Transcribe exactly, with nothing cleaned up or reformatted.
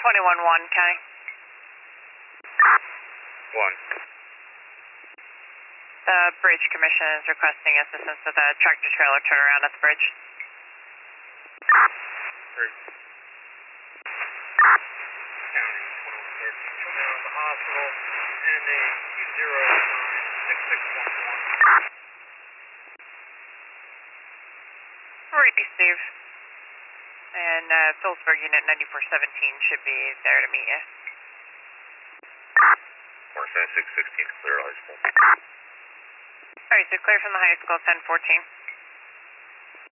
twenty-one one, County. One. The Bridge Commission is requesting assistance with a tractor trailer turnaround at the bridge. Three. County, twenty-one thirteen, come down to the hospital, and a two zero nine six six one one. Receive. And uh, Phillipsburg Unit ninety-four seventeen should be there to meet you. Morris ninety-six sixteen, clear high school. Alright, so clear from the high school, ten fourteen.